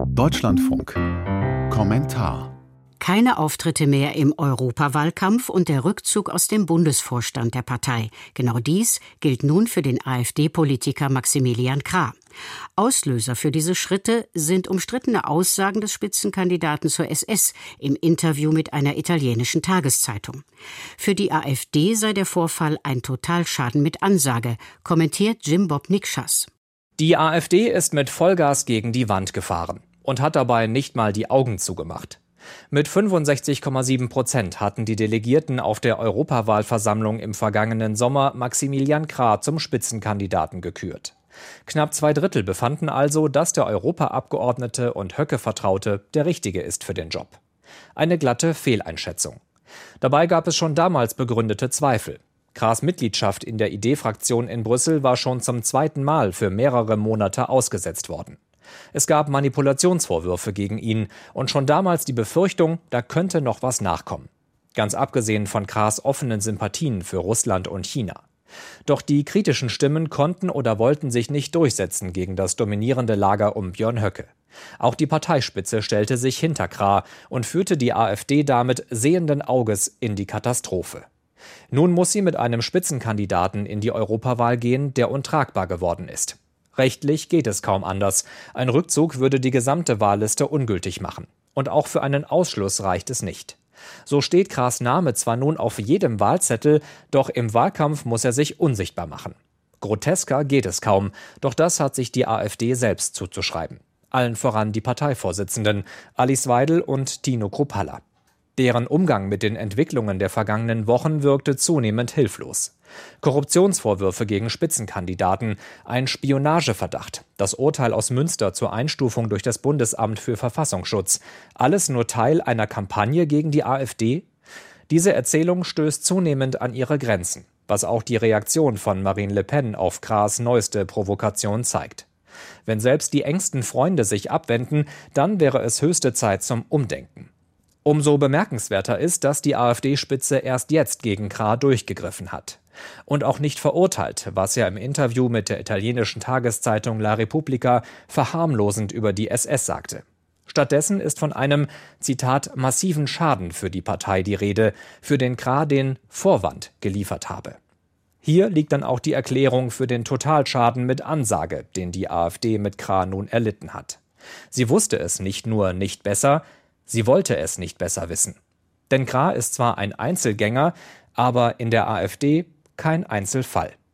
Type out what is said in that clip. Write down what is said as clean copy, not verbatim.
Deutschlandfunk. Kommentar. Keine Auftritte mehr im Europawahlkampf und der Rückzug aus dem Bundesvorstand der Partei. Genau dies gilt nun für den AfD-Politiker Maximilian Krah. Auslöser für diese Schritte sind umstrittene Aussagen des Spitzenkandidaten zur SS im Interview mit einer italienischen Tageszeitung. Für die AfD sei der Vorfall ein Totalschaden mit Ansage, kommentiert Jim Bob Nikschas. Die AfD ist mit Vollgas gegen die Wand gefahren und hat dabei nicht mal die Augen zugemacht. Mit 65,7% hatten die Delegierten auf der Europawahlversammlung im vergangenen Sommer Maximilian Krah zum Spitzenkandidaten gekürt. Knapp 2/3 befanden also, dass der Europaabgeordnete und Höcke-Vertraute der Richtige ist für den Job. Eine glatte Fehleinschätzung. Dabei gab es schon damals begründete Zweifel. Krahs Mitgliedschaft in der ID-Fraktion in Brüssel war schon zum zweiten Mal für mehrere Monate ausgesetzt worden. Es gab Manipulationsvorwürfe gegen ihn und schon damals die Befürchtung, da könnte noch was nachkommen. Ganz abgesehen von Krahs offenen Sympathien für Russland und China. Doch die kritischen Stimmen konnten oder wollten sich nicht durchsetzen gegen das dominierende Lager um Björn Höcke. Auch die Parteispitze stellte sich hinter Krah und führte die AfD damit sehenden Auges in die Katastrophe. Nun muss sie mit einem Spitzenkandidaten in die Europawahl gehen, der untragbar geworden ist. Rechtlich geht es kaum anders. Ein Rückzug würde die gesamte Wahlliste ungültig machen. Und auch für einen Ausschluss reicht es nicht. So steht Krahs Name zwar nun auf jedem Wahlzettel, doch im Wahlkampf muss er sich unsichtbar machen. Grotesker geht es kaum, doch das hat sich die AfD selbst zuzuschreiben. Allen voran die Parteivorsitzenden Alice Weidel und Tino Kruppalla. Deren Umgang mit den Entwicklungen der vergangenen Wochen wirkte zunehmend hilflos. Korruptionsvorwürfe gegen Spitzenkandidaten, ein Spionageverdacht, das Urteil aus Münster zur Einstufung durch das Bundesamt für Verfassungsschutz. Alles nur Teil einer Kampagne gegen die AfD? Diese Erzählung stößt zunehmend an ihre Grenzen, was auch die Reaktion von Marine Le Pen auf Krahs neueste Provokation zeigt. Wenn selbst die engsten Freunde sich abwenden, dann wäre es höchste Zeit zum Umdenken. Umso bemerkenswerter ist, dass die AfD-Spitze erst jetzt gegen Krah durchgegriffen hat. Und auch nicht verurteilt, was er im Interview mit der italienischen Tageszeitung La Repubblica verharmlosend über die SS sagte. Stattdessen ist von einem, Zitat, massiven Schaden für die Partei die Rede, für den Krah den Vorwand geliefert habe. Hier liegt dann auch die Erklärung für den Totalschaden mit Ansage, den die AfD mit Krah nun erlitten hat. Sie wusste es nicht nur nicht besser, sie wollte es nicht besser wissen. Denn Krah ist zwar ein Einzelgänger, aber in der AfD kein Einzelfall.